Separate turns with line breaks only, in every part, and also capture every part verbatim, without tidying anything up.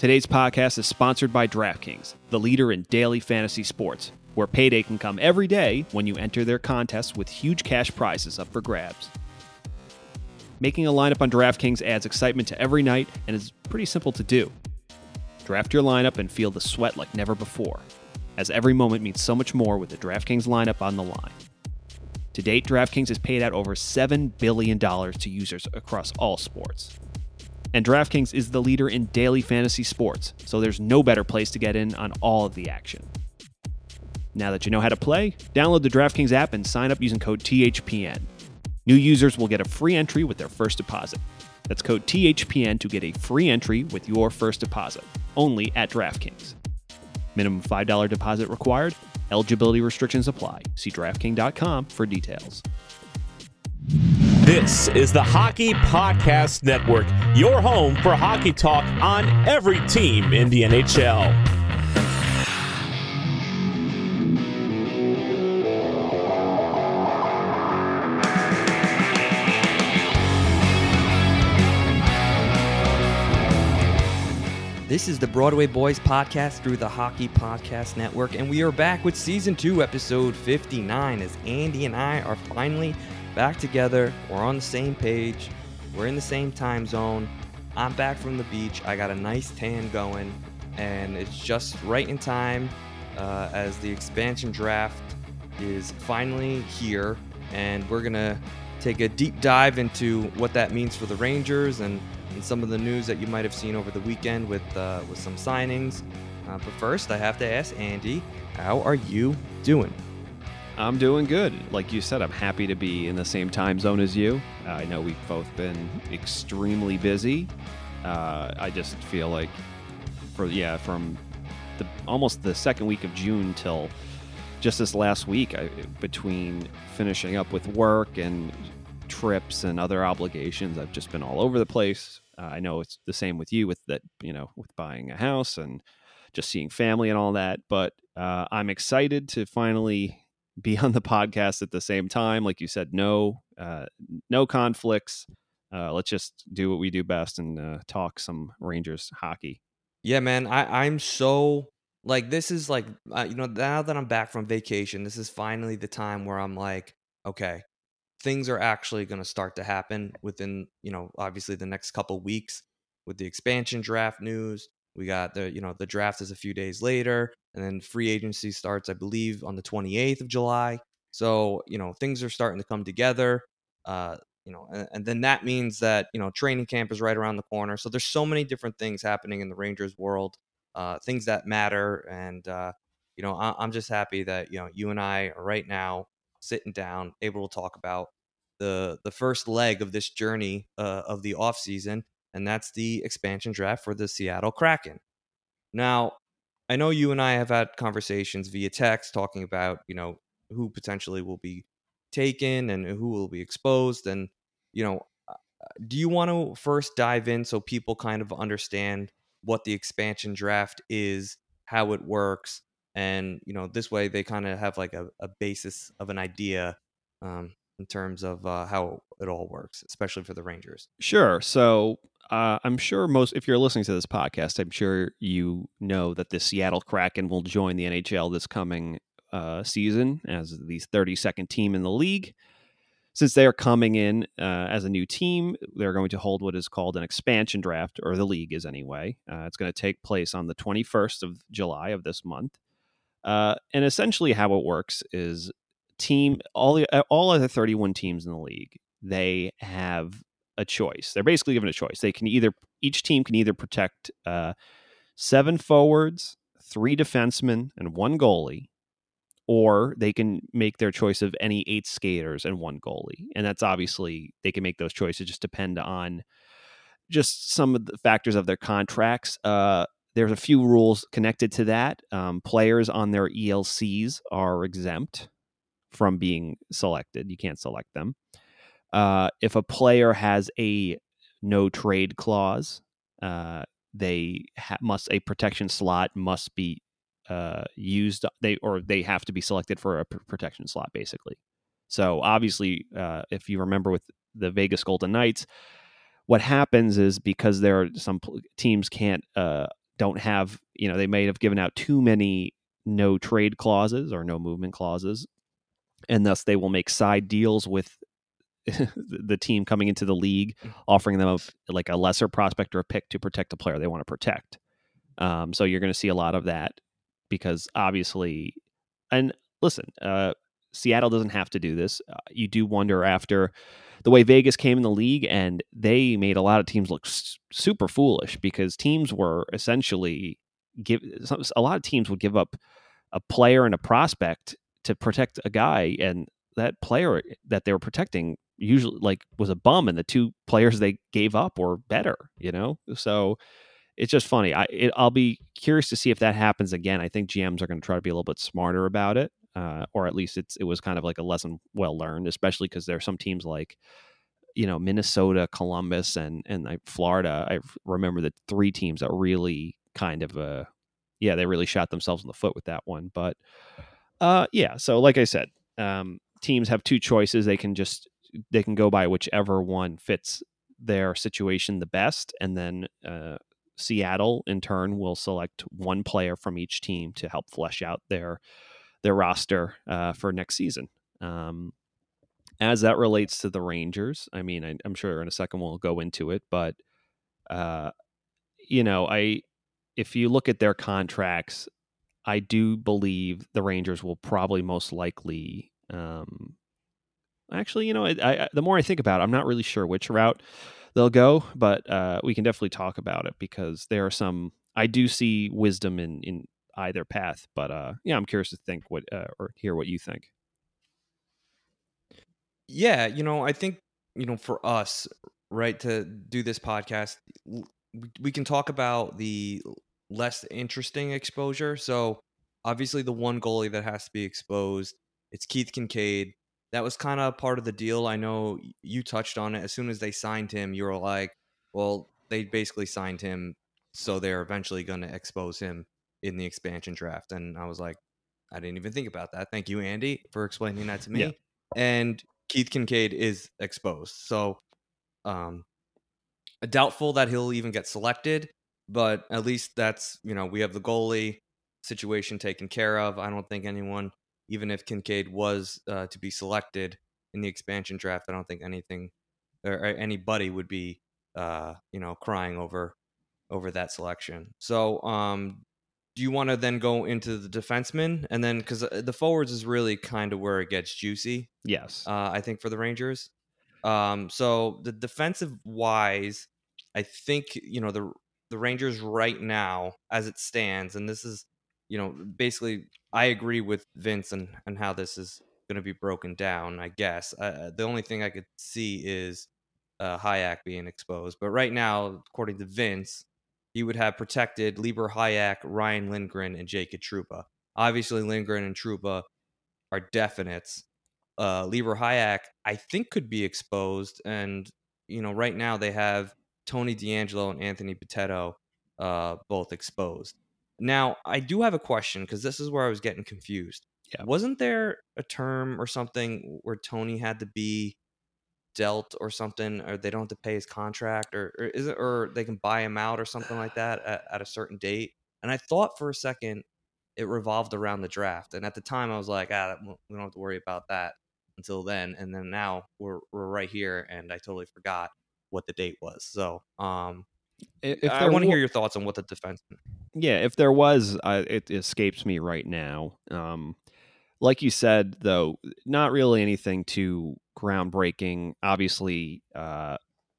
Today's podcast is sponsored by DraftKings, the leader in daily fantasy sports, where payday can come every day when you enter their contests with huge cash prizes up for grabs. Making a lineup on DraftKings adds excitement to every night and is pretty simple to do. Draft your lineup and feel the sweat like never before, as every moment means so much more with the DraftKings lineup on the line. To date, DraftKings has paid out over seven billion dollars to users across all sports. And DraftKings is the leader in daily fantasy sports, so there's no better place to get in on all of the action. Now that you know how to play, download the DraftKings app and sign up using code T H P N. New users will get a free entry with their first deposit. That's code T H P N to get a free entry with your first deposit, only at DraftKings. Minimum five dollars deposit required. Eligibility restrictions apply. See DraftKings dot com for details.
This is the Hockey Podcast Network, your home for hockey talk on every team in the N H L.
This is the Broadway Boys podcast through the Hockey Podcast Network, and we are back with Season two, Episode fifty-nine, as Andy and I are finally back together. We're on the same page. We're in the same time zone. I'm back from the beach. I got a nice tan going, and it's just right in time uh, as the expansion draft is finally here, and we're going to take a deep dive into what that means for the Rangers and and some of the news that you might have seen over the weekend with uh, with some signings. Uh, but first, I have to ask Andy, how are you doing?
I'm doing good. Like you said, I'm happy to be in the same time zone as you. Uh, I know we've both been extremely busy. Uh, I just feel like, for yeah, from the almost the second week of June till just this last week, I, between finishing up with work and trips and other obligations, I've just been all over the place. Uh, I know it's the same with you with that, you know, with buying a house and just seeing family and all that. But uh, I'm excited to finally be on the podcast at the same time. Like you said, no, uh, no conflicts. Uh, let's just do what we do best and uh, talk some Rangers hockey.
Yeah, man, I, I'm so like, this is like, uh, you know, now that I'm back from vacation, this is finally the time where I'm like, okay, things are actually going to start to happen within, you know, obviously the next couple weeks with the expansion draft news. We got the, you know, the draft is a few days later, and then free agency starts, I believe, on the twenty-eighth of July. So, you know, things are starting to come together, uh, you know, and, and then that means that, you know, training camp is right around the corner. So there's so many different things happening in the Rangers world, uh, things that matter. And, uh, you know, I, I'm just happy that, you know, you and I are right now sitting down, able to talk about the the first leg of this journey uh, of the offseason, and that's the expansion draft for the Seattle Kraken. Now, I know you and I have had conversations via text talking about, you know, who potentially will be taken and who will be exposed. And, you know, uh, do you want to first dive in so people kind of understand what the expansion draft is, how it works, and, you know, this way they kind of have like a, a basis of an idea um, in terms of uh, how it all works, especially for the Rangers?
Sure. So uh, I'm sure most, if you're listening to this podcast, I'm sure you know that the Seattle Kraken will join the N H L this coming uh, season as the thirty-second team in the league. Since they are coming in uh, as a new team, they're going to hold what is called an expansion draft, or the league is anyway. Uh, it's going to take place on the twenty-first of July of this month. Uh, and essentially how it works is team, all the all of the thirty-one teams in the league, they have a choice. They're basically given a choice. They can either, each team can either protect uh, seven forwards, three defensemen, and one goalie, or they can make their choice of any eight skaters and one goalie. And that's obviously, they can make those choices, just depend on just some of the factors of their contracts. Uh, there's a few rules connected to that. Um, players on their E L Cs are exempt from being selected. You can't select them. Uh, if a player has a no trade clause, uh, they ha- must a protection slot must be uh, used. They or they have to be selected for a pr- protection slot, basically. So obviously, uh, if you remember with the Vegas Golden Knights, what happens is because there are some pl- teams can't uh, don't have, you know, they may have given out too many no trade clauses or no movement clauses, and thus they will make side deals with the team coming into the league, offering them a, like a lesser prospect or a pick to protect a player they want to protect. Um, so you're going to see a lot of that because obviously, and listen, uh, Seattle doesn't have to do this. Uh, you do wonder after the way Vegas came in the league, and they made a lot of teams look s- super foolish because teams were essentially give a lot of teams would give up a player and a prospect to protect a guy, and that player that they were protecting usually like was a bum, and the two players they gave up were better, you know? So it's just funny. I it, I'll be curious to see if that happens again. I think G Ms are going to try to be a little bit smarter about it, uh, or at least it's it was kind of like a lesson well learned, especially because there are some teams like, you know, Minnesota, Columbus, and and like Florida. I remember the three teams that really kind of uh yeah, they really shot themselves in the foot with that one. But uh yeah, so like I said, um teams have two choices. They can just they can go by whichever one fits their situation the best, and then uh Seattle in turn will select one player from each team to help flesh out their their roster uh, for next season. Um, as that relates to the Rangers, I mean, I, I'm sure in a second we'll go into it, but uh, you know, I if you look at their contracts, I do believe the Rangers will probably most likely. Um, actually, you know, I, I, the more I think about it, I'm not really sure which route they'll go, but uh, we can definitely talk about it because there are some. I do see wisdom in in either path, but uh, yeah, I'm curious to think what uh, or hear what you think.
Yeah, you know, I think, you know, for us, right, to do this podcast, w- we we can talk about the less interesting exposure. So, obviously, the one goalie that has to be exposed, it's Keith Kincaid. That was kind of part of the deal. I know y- you touched on it. As soon as they signed him, you were like, well, they basically signed him, so they're eventually going to expose him in the expansion draft. And I was like, I didn't even think about that. Thank you, Andy, for explaining that to
Yeah,
me. And Keith Kincaid is exposed. So, um, doubtful that he'll even get selected, but at least that's, you know, we have the goalie situation taken care of. I don't think anyone, even if Kincaid was uh, to be selected in the expansion draft, I don't think anything or, or anybody would be, uh, you know, crying over over that selection. So, um, do you want to then go into the defensemen and then because the forwards is really kind of where it gets juicy,
yes,
uh, I think, for the Rangers. Um, so the defensive wise, I think, you know, the the Rangers right now, as it stands, and this is, you know, basically I agree with Vince and and how this is going to be broken down. I guess uh, the only thing I could see is uh, Hayek being exposed, but right now, according to Vince, he would have protected Lieber Hayek, Ryan Lindgren, and Jacob Trouba. Obviously, Lindgren and Trouba are definites. Uh, Lieber Hayek, I think, could be exposed, and you know, right now they have Tony DeAngelo and Anthony Potato uh, both exposed. Now, I do have a question because this is where I was getting confused.
yeah.
Wasn't there a term or something where Tony had to be dealt or something, or they don't have to pay his contract, or, or is it, or they can buy him out or something like that at, at a certain date? And I thought for a second it revolved around the draft. And at the time, I was like, ah, we don't have to worry about that until then. And then now we're we're right here, and I totally forgot what the date was. So, um,
I- If
I
there,
want to
wa-
hear your thoughts on what the defense.
yeah, if there was, uh, it escapes me right now. Um, like you said, though, not really anything too groundbreaking. Obviously, uh,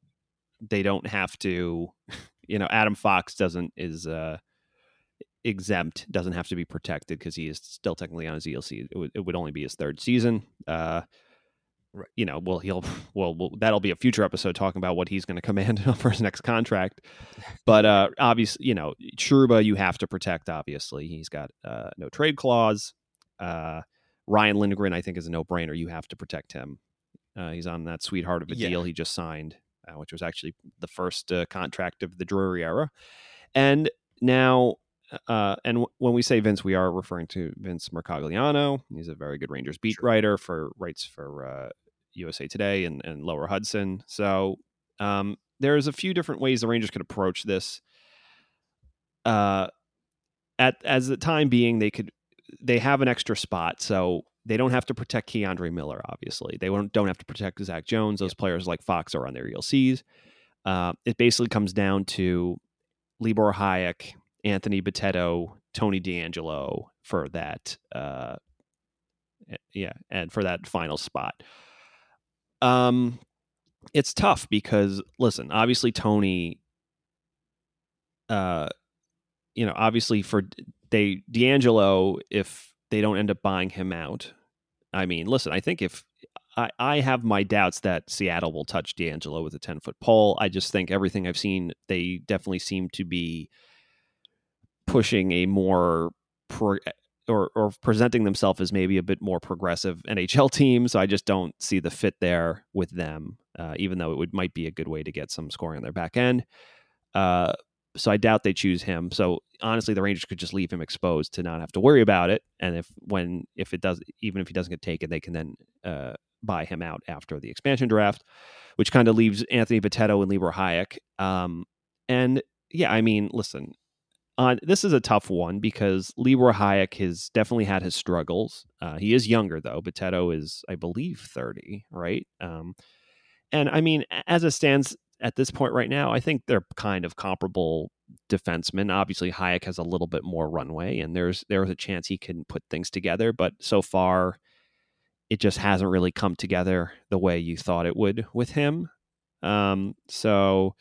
they don't have to. You know, Adam Fox doesn't is uh, exempt, doesn't have to be protected because he is still technically on his E L C. It would, it would only be his third season. Uh,
Right.
you know, well, he'll well, well that'll be a future episode talking about what he's going to command for his next contract. But uh, obviously, you know, Trouba you have to protect. Obviously, he's got uh, no trade clause. Uh, Ryan Lindgren, I think, is a no brainer. You have to protect him. Uh, he's on that sweetheart of a
Yeah.
deal he just signed, uh, which was actually the first uh, contract of the Drury era. And now, uh, and w- when we say Vince, we are referring to Vince Mercogliano. He's a very good Rangers beat
Sure.
writer for writes for uh, U S A Today and, and Lower Hudson. So um, there's a few different ways the Rangers could approach this. uh, at as the time being, they could they have an extra spot, so they don't have to protect Keandre Miller. Obviously, they won't don't have to protect Zach Jones. Those
Yep.
players like Fox are on their E L Cs. Uh, it basically comes down to Libor Hayek, Anthony Bitetto, Tony DeAngelo for that. Uh, yeah, and for that final spot. Um, it's tough because listen, obviously Tony, uh, you know, obviously for they DeAngelo, if they don't end up buying him out, I mean, listen, I think if I, I have my doubts that Seattle will touch DeAngelo with a ten foot pole. I just think everything I've seen, they definitely seem to be pushing a more pro, or or presenting themselves as maybe a bit more progressive N H L team. So I just don't see the fit there with them, uh, even though it would might be a good way to get some scoring on their back end. Uh, so I doubt they choose him. So honestly, the Rangers could just leave him exposed to not have to worry about it. And if when if it does, even if he doesn't get taken, they can then uh, buy him out after the expansion draft, which kind of leaves Anthony Bitetto and Libor Hayek. Um, and yeah, I mean, listen, uh, this is a tough one because Libor Hayek has definitely had his struggles. Uh, he is younger though. Bitetto is, I believe, thirty, right? Um, and I mean, as it stands at this point right now, I think they're kind of comparable defensemen. Obviously, Hayek has a little bit more runway, and there's there's a chance he can put things together. But so far, it just hasn't really come together the way you thought it would with him. Um, so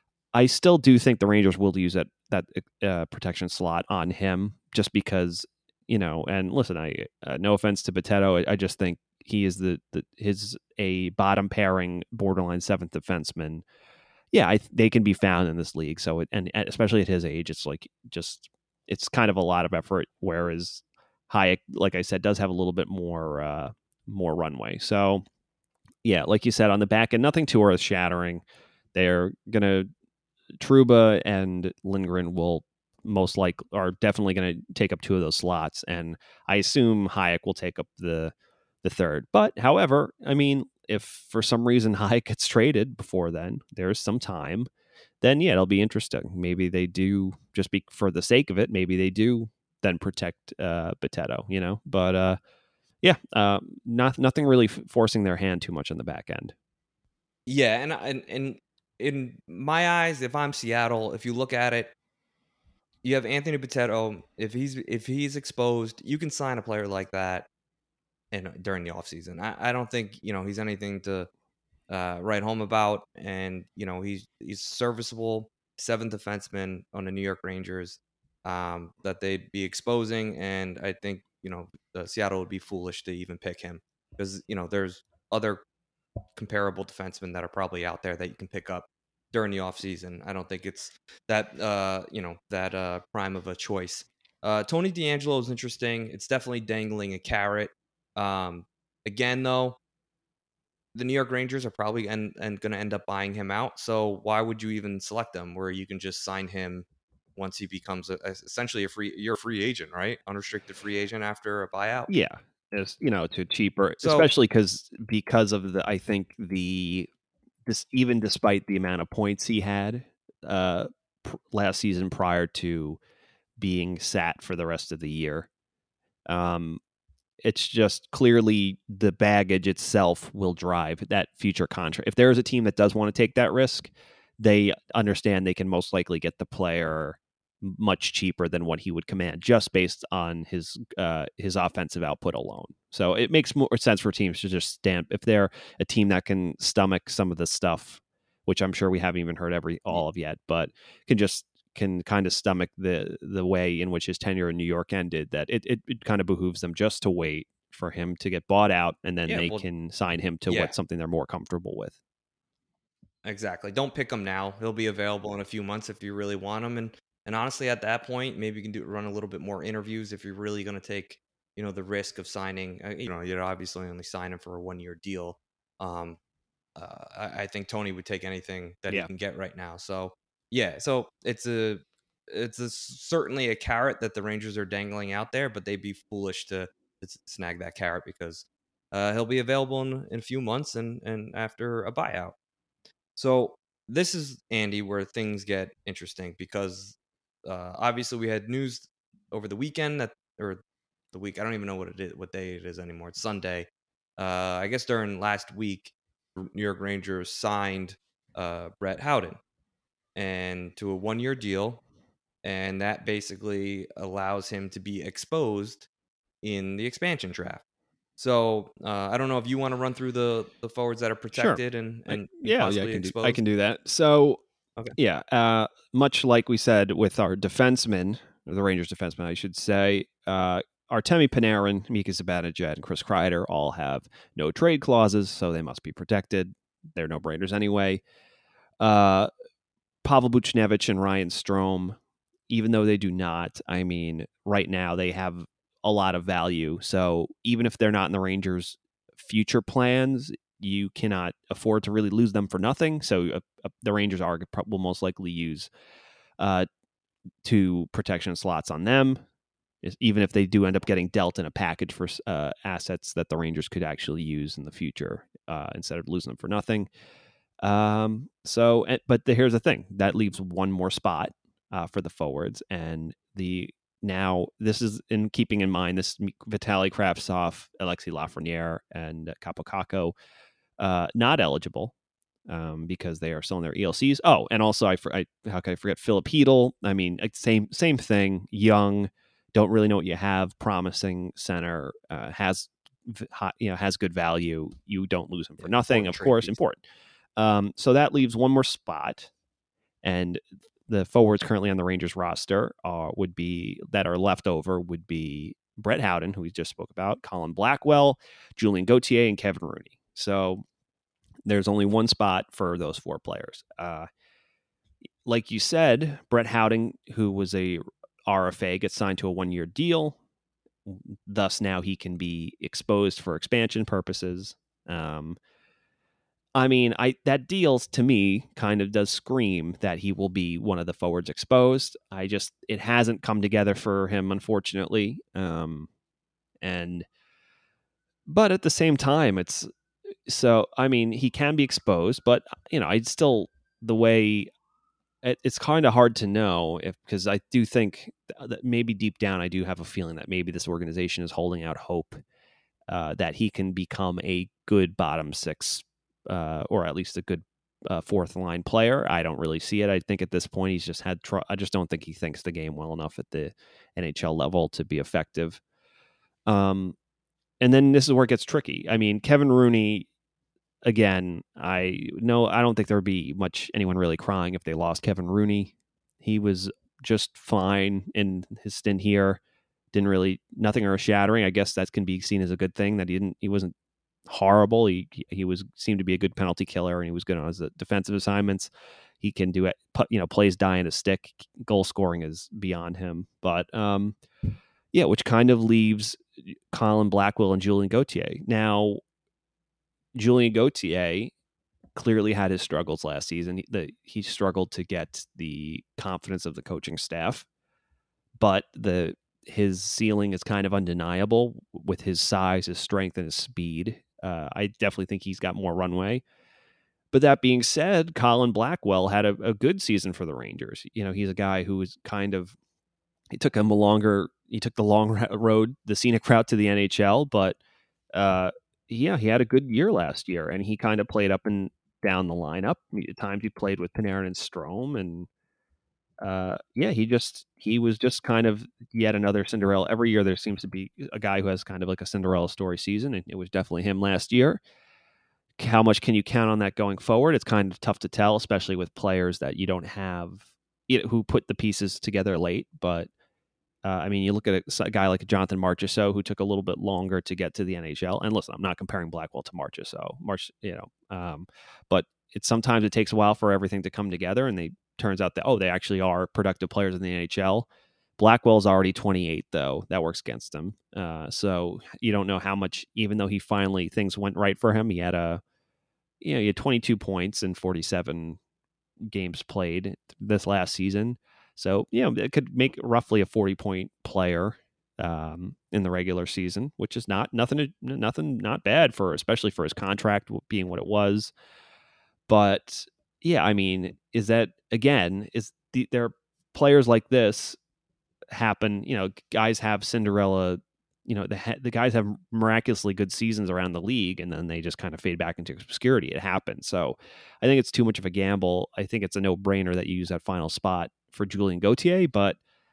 I still do think the Rangers will use that that uh, protection slot on him, just because you know. And listen, I uh, no offense to Bitetto, I, I just think he is the, the his a bottom pairing, borderline seventh defenseman. Yeah, I, they can be found in this league. So it, and, and especially at his age, it's like just it's kind of a lot of effort. Whereas Hayek, like I said, does have a little bit more uh, more runway. So yeah, like you said, on the back end, nothing too earth shattering. They're gonna Truba and Lindgren will most like are definitely going to take up two of those slots, and I assume Hayek will take up the the third. But however, I mean, if for some reason Hayek gets traded before then, there's some time. Then yeah, it'll be interesting. Maybe they do just be for the sake of it. Maybe they do then protect uh, Bitetto, you know. But uh, yeah, uh, not nothing really f- forcing their hand too much on the back end.
Yeah, and and and in my eyes, if I'm Seattle, if you look at it, you have Anthony Bitetto. If he's if he's exposed, you can sign a player like that and during the offseason. I, I don't think, you know, he's anything to uh, write home about. And, you know, he's he's serviceable seventh defenseman on the New York Rangers um, that they'd be exposing. And I think, you know, uh, Seattle would be foolish to even pick him because, you know, there's other comparable defensemen that are probably out there that you can pick up during the offseason. I don't think it's that uh, you know, that uh prime of a choice. Uh Tony DeAngelo is interesting. It's definitely dangling a carrot. Um again though, the New York Rangers are probably and and going to end up buying him out. So why would you even select them where you can just sign him once he becomes a, essentially a free you're a free agent, right? Unrestricted free agent after a buyout.
Yeah, as you know, to cheaper,
So
especially because because of the I think the this even despite the amount of points he had uh pr- last season prior to being sat for the rest of the year, um it's just clearly the baggage itself will drive that future contract. If there is a team that does want to take that risk, they understand they can most likely get the player much cheaper than what he would command just based on his uh, his offensive output alone. So it makes more sense for teams to just stamp if they're a team that can stomach some of the stuff, which I'm sure we haven't even heard every
y-
all of yet, but can just can kind of stomach the the way in which his tenure in New York ended, that it, it, it kind of behooves them just to wait for him to get bought out, and then
yeah,
they
well,
can sign him to
yeah.
what something they're more comfortable with.
Exactly. Don't pick him now. He'll be available in a few months if you really want him. And and honestly, at that point, maybe you can do run a little bit more interviews if you're really going to take, you know, the risk of signing. Uh, you know, you'd obviously only sign him for a one year deal. Um, uh, I, I think Tony would take anything that he
Yeah.
can get right now. So yeah, so it's a it's a, certainly a carrot that the Rangers are dangling out there, but they'd be foolish to, to snag that carrot because uh, he'll be available in, in a few months and and after a buyout. So this is Andy where things get interesting because uh, obviously we had news over the weekend that, or the week, I don't even know what it is, what day it is anymore. It's Sunday. Uh, I guess during last week, New York Rangers signed uh, Brett Howden and to a one year deal. And that basically allows him to be exposed in the expansion draft. So uh, I don't know if you want to run through the the forwards that are
Sure.
protected and
I,
and, and
yeah, yeah, I
possibly
can do. I
exposed.
can do that. So,
Okay.
yeah, uh, much like we said with our defensemen, or the Rangers defensemen, I should say, uh, Artemi Panarin, Mika Zibanejad, and Chris Kreider all have no trade clauses, so they must be protected. They're no brainers anyway. Uh, Pavel Buchnevich and Ryan Strome, even though they do not, I mean, right now they have a lot of value. So even if they're not in the Rangers' future plans, you cannot afford to really lose them for nothing. So uh, uh, the Rangers are will most likely use uh, two protection slots on them, even if they do end up getting dealt in a package for uh, assets that the Rangers could actually use in the future uh, instead of losing them for nothing. Um, so, but the, here's the thing that leaves one more spot uh, for the forwards, and the now this is in keeping in mind this Vitaly Kravtsov, Alexei Lafreniere, and Kaapo Kakko uh, not eligible um, because they are still in their E L Cs. Oh, and also I, I how could I forget Philip Hedl? I mean, same same thing. Young, don't really know what you have. Promising center uh, has you know has good value. You don't lose him for
Yeah,
nothing. Of course,
piece.
important. Um, so that leaves one more spot, and the forwards currently on the Rangers roster are, would be that are left over would be Brett Howden, who we just spoke about, Colin Blackwell, Julien Gauthier, and Kevin Rooney. So there's only one spot for those four players. Uh, like you said, Brett Howden, who was a R F A, gets signed to a one-year deal. Thus, now he can be exposed for expansion purposes. Um, I mean, I that deals to me kind of does scream that he will be one of the forwards exposed. I just it hasn't come together for him, unfortunately. Um, and but at the same time, it's so I mean he can be exposed, but you know, I'd still the way it, it's kind of hard to know if because I do think that maybe deep down I do have a feeling that maybe this organization is holding out hope uh, that he can become a good bottom six uh, or at least a good uh, fourth line player. I don't really see it. I think at this point he's just had. Tr- I just don't think he thinks the game well enough at the N H L level to be effective. Um, and then this is where it gets tricky. I mean, Kevin Rooney. Again, I no, I don't think there would be much anyone really crying if they lost Kevin Rooney. He was just fine in his stint here. Didn't really nothing earth shattering. I guess that can be seen as a good thing that he didn't. He wasn't horrible. He he was seemed to be a good penalty killer, and he was good on his defensive assignments. He can do it. You know, plays die in a stick. Goal scoring is beyond him. But um, yeah, which kind of leaves Colin Blackwell and Julien Gauthier. Now, Julien Gauthier clearly had his struggles last season. The, he struggled to get the confidence of the coaching staff, but the his ceiling is kind of undeniable with his size, his strength, and his speed. Uh, I definitely think he's got more runway. But that being said, Colin Blackwell had a, a good season for the Rangers. You know, he's a guy who was kind of it took him a longer he took the long road, the scenic route to the N H L, but uh, yeah, he had a good year last year, and he kind of played up and down the lineup. At times he played with Panarin and Strome, and uh, yeah, he just he was just kind of yet another Cinderella. Every year there seems to be a guy who has kind of like a Cinderella story season, and it was definitely him last year. How much can you count on that going forward? It's kind of tough to tell, especially with players that you don't have you know, who put the pieces together late. But uh, I mean, you look at a, a guy like Jonathan Marchessault, who took a little bit longer to get to the N H L. And listen, I'm not comparing Blackwell to Marchessault, March, you know, um, but it sometimes it takes a while for everything to come together, and they turns out that oh, they actually are productive players in the N H L. Blackwell's already twenty-eight, though. That works against him. Uh, so you don't know how much, even though he finally things went right for him, he had a you know he had twenty-two points in forty-seven games played this last season. So, you know, it could make roughly a forty point player um, in the regular season, which is not nothing, nothing, not bad for, especially for his contract being what it was. But yeah, I mean, is that again, is the, there players like this happen. You know, guys have Cinderella. You know, the the guys have miraculously good seasons around the league, and then they just kind of fade back into obscurity. It happens. So I think it's too much of a gamble. I think it's a no brainer that you use that final spot for Julien Gauthier, but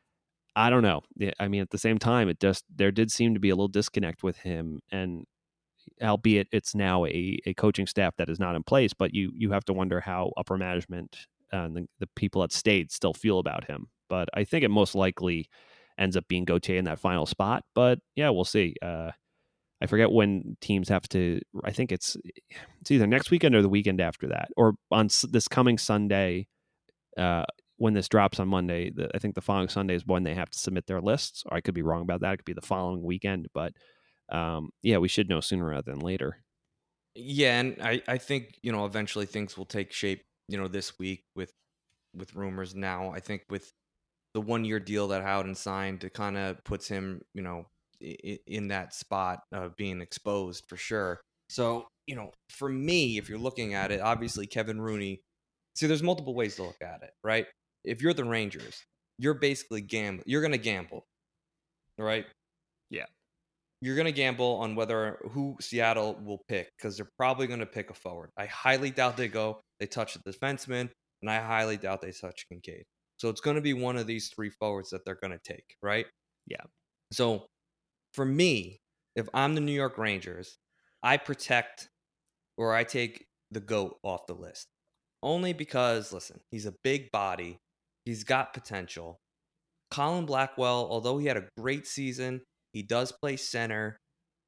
I don't know. I mean, at the same time, it just there did seem to be a little disconnect with him, and albeit it's now a, a coaching staff that is not in place, but you you have to wonder how upper management and the, the people at State still feel about him. But I think it most likely ends up being Gauthier in that final spot. But yeah, we'll see. Uh, I forget when teams have to. I think it's it's either next weekend or the weekend after that, or on this coming Sunday. Uh, when this drops on Monday, the, I think the following Sunday is when they have to submit their lists. Or I could be wrong about that. It could be the following weekend, but um, yeah, we should know sooner rather than later.
Yeah, and I, I think, you know, eventually things will take shape, you know, this week with with rumors now. I think with the one year deal that Howden signed, it kind of puts him, you know, in, in that spot of being exposed for sure. So, you know, for me, if you're looking at it, obviously Kevin Rooney, see, there's multiple ways to look at it, right? If you're the Rangers, you're basically gamble. You're going to gamble, right?
Yeah.
You're going to gamble on whether who Seattle will pick because they're probably going to pick a forward. I highly doubt they go, they touch the defenseman, and I highly doubt they touch Kincaid. So it's going to be one of these three forwards that they're going to take, right?
Yeah.
So for me, if I'm the New York Rangers, I protect or I take the GOAT off the list. Only because, listen, he's a big body. He's got potential. Colin Blackwell, although he had a great season, he does play center.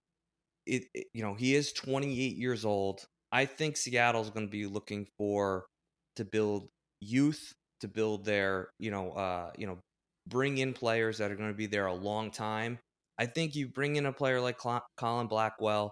It, it you know, he is twenty-eight years old. I think Seattle's going to be looking for to build youth, to build their, you know, uh, you know, bring in players that are going to be there a long time. I think you bring in a player like Cl- Colin Blackwell,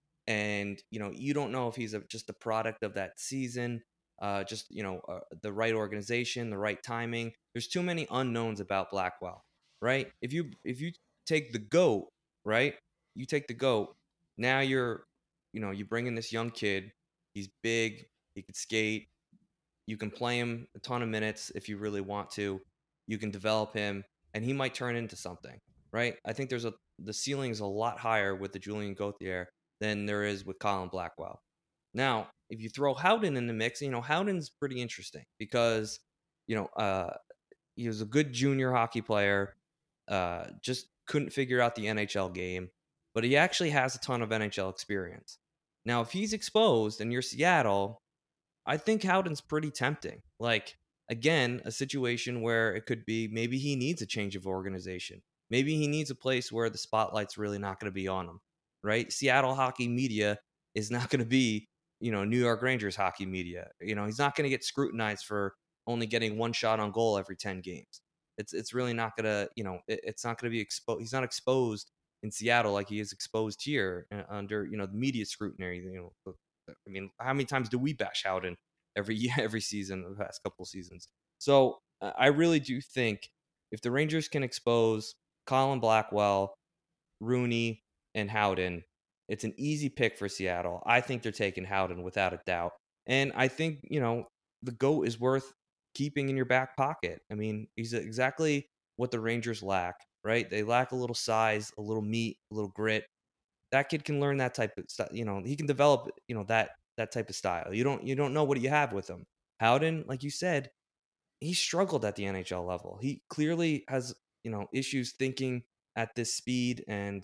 and you know, you don't know if he's a, just a product of that season, uh, just you know, uh, the right organization, the right timing. There's too many unknowns about Blackwell, right? If you if you take the GOAT, right? You take the GOAT. Now you're, you know, you bring in this young kid. He's big. He can skate. You can play him a ton of minutes if you really want to. You can develop him, and he might turn into something, right? I think there's a the ceiling is a lot higher with the Julien Gauthier than there is with Colin Blackwell. Now, if you throw Howden in the mix, you know Howden's pretty interesting because you know uh, he was a good junior hockey player, uh, just couldn't figure out the N H L game, but he actually has a ton of N H L experience. Now, if he's exposed and you're Seattle, I think Howden's pretty tempting. Like, again, a situation where it could be maybe he needs a change of organization. Maybe he needs a place where the spotlight's really not going to be on him, right? Seattle hockey media is not going to be, you know, New York Rangers hockey media. You know, he's not going to get scrutinized for only getting one shot on goal every ten games. It's it's really not going to, you know, it, it's not going to be exposed. He's not exposed in Seattle like he is exposed here uh, under, you know, the media scrutiny, you know, I mean, how many times do we bash Howden every year, every season, the past couple of seasons? So uh, I really do think if the Rangers can expose Colin Blackwell, Rooney, and Howden, it's an easy pick for Seattle. I think they're taking Howden without a doubt. And I think, you know, the GOAT is worth keeping in your back pocket. I mean, he's exactly what the Rangers lack, right? They lack a little size, a little meat, a little grit. That kid can learn that type of stuff. You know, he can develop, you know, that that type of style. You don't you don't know what you have with him. Howden, like you said, he struggled at the N H L level. He clearly has, you know, issues thinking at this speed, and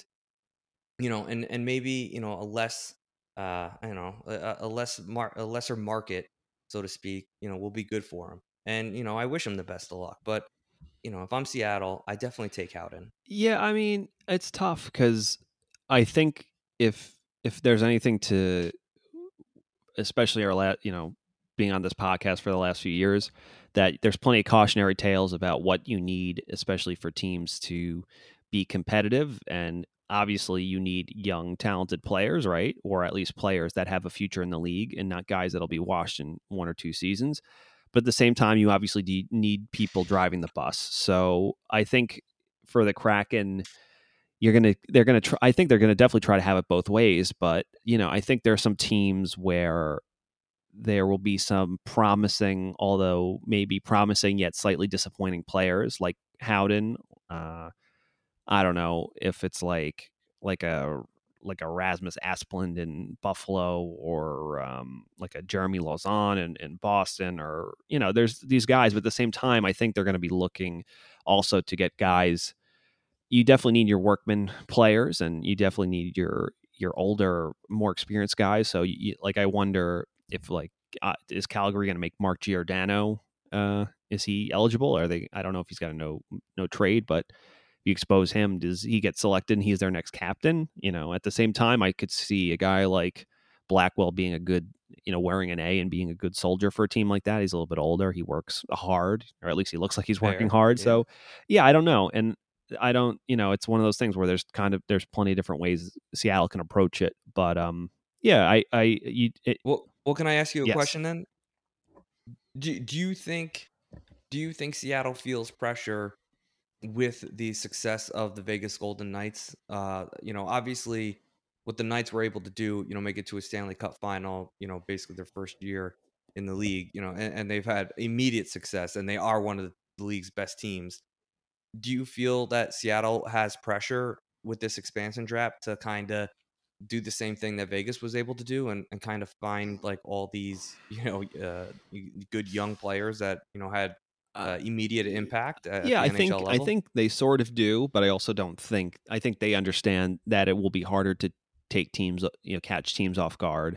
you know, and and maybe, you know, a less uh I don't know, a, a less mar- a lesser market, so to speak, you know, will be good for him. And you know, I wish him the best of luck. But you know, if I'm Seattle, I definitely take Howden.
Yeah, I mean, it's tough because I think if if there's anything to, especially our last, you know, being on this podcast for the last few years, that there's plenty of cautionary tales about what you need, especially for teams to be competitive. And obviously, you need young, talented players, right? Or at least players that have a future in the league and not guys that'll be washed in one or two seasons. But at the same time, you obviously need people driving the bus. So I think for the Kraken, you're gonna they're gonna try. I think they're gonna definitely try to have it both ways. But you know, I think there are some teams where there will be some promising, although maybe promising yet slightly disappointing players like Howden. Uh, I don't know if it's like like a like a Rasmus Asplund in Buffalo or um, like a Jeremy Lauzon in, in Boston, or you know, there's these guys, but at the same time, I think they're going to be looking also to get guys. You definitely need your workman players, and you definitely need your your older, more experienced guys. So, you, like, I wonder if like uh, is Calgary going to make Mark Giordano? Uh, is he eligible? Are they? I don't know if he's got a no no trade, but you expose him, does he get selected and he's their next captain? You know, at the same time, I could see a guy like Blackwell being a good, you know, wearing an A and being a good soldier for a team like that. He's a little bit older. He works hard, or at least he looks like he's working
Fair.
hard.
Yeah.
So, yeah, I don't know. And I don't, you know, it's one of those things where there's kind of, there's plenty of different ways Seattle can approach it. But, um, yeah, I, I, you, it,
Well, well, can I ask you a
yes.
question then? Do, do you think, do you think Seattle feels pressure with the success of the Vegas Golden Knights? Uh, you know, obviously, what the Knights were able to do, you know, make it to a Stanley Cup final, you know, basically their first year in the league, you know, and, and they've had immediate success, and they are one of the league's best teams. Do you feel that Seattle has pressure with this expansion draft to kind of do the same thing that Vegas was able to do, and, and kind of find like all these, you know, uh, y- good young players that, you know, had
Uh,
uh, immediate impact at, at
yeah,
the
I
N H L
think I
level?
think they sort of do, but I also don't think I think they understand that it will be harder to take teams, you know, catch teams off guard.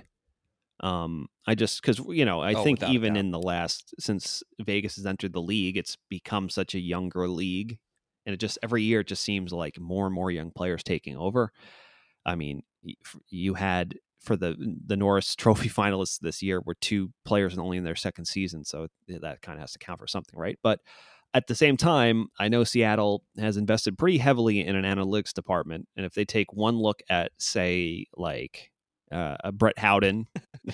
Um, I just because you know I
Oh,
think
without a
even
doubt.
in the last since Vegas has entered the league, it's become such a younger league, and it just every year it just seems like more and more young players taking over. I mean, y- f- you had for the the Norris Trophy finalists this year were two players only in their second season, so that kind of has to count for something, right? But at the same time, I know Seattle has invested pretty heavily in an analytics department, and if they take one look at, say, like uh, a Brett Howden,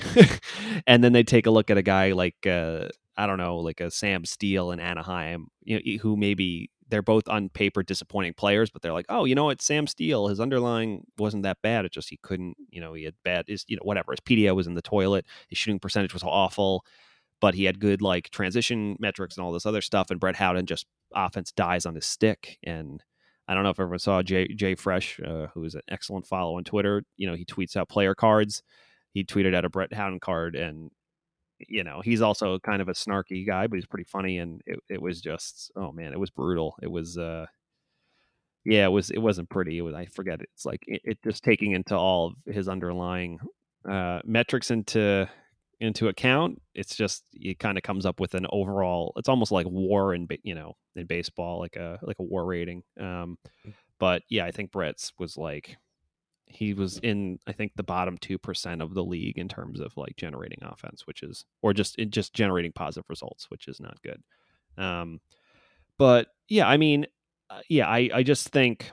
and then they take a look at a guy like uh, I don't know, like a Sam Steele in Anaheim, you know, who maybe they're both on paper disappointing players, but they're like, oh, you know what, Sam Steele, his underlying wasn't that bad. It just he couldn't, you know, he had bad, is you know whatever. His P D O was in the toilet. His shooting percentage was awful, but he had good like transition metrics and all this other stuff. And Brett Howden just offense dies on his stick. And I don't know if everyone saw Jay, Jay Fresh, uh, who is an excellent follow on Twitter. You know, he tweets out player cards. He tweeted out a Brett Howden card, and you know he's also kind of a snarky guy, but he's pretty funny. And it, it was just, oh man, it was brutal. It was, uh, yeah, it was. It wasn't pretty. It was. I forget. It. It's like it, it just taking into all of his underlying uh, metrics into into account. It's just it kind of comes up with an overall. It's almost like war in ba- you know in baseball, like a like a war rating. Um, but yeah, I think Brett's was like he was in I think the bottom two percent of the league in terms of like generating offense, which is or just it just generating positive results, which is not good. Um, but yeah, I mean, uh, yeah, I I just think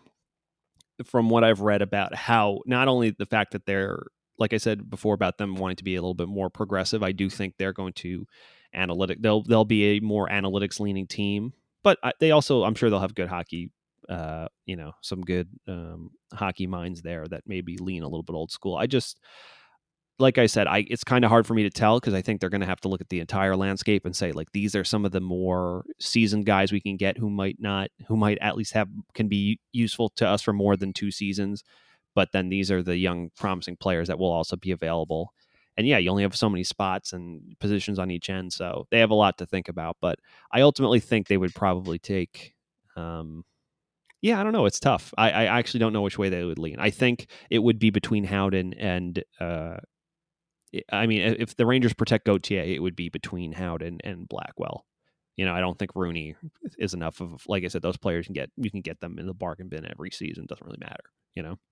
from what I've read about how not only the fact that they're like I said before about them wanting to be a little bit more progressive, I do think they're going to analytic. They'll they'll be a more analytics leaning team, but I, they also I'm sure they'll have good hockey. Uh, you know, some good um, hockey minds there that maybe lean a little bit old school. I just like I said, I it's kind of hard for me to tell because I think they're going to have to look at the entire landscape and say like these are some of the more seasoned guys we can get who might not who might at least have can be useful to us for more than two seasons. But then these are the young promising players that will also be available. And yeah, you only have so many spots and positions on each end, so they have a lot to think about. But I ultimately think they would probably take. Um, yeah, I don't know. It's tough. I, I actually don't know which way they would lean. I think it would be between Howden and uh, I mean, if the Rangers protect Gauthier, it would be between Howden and Blackwell. You know, I don't think Rooney is enough of. Like I said, those players can get you can get them in the bargain bin every season. Doesn't really matter. You know.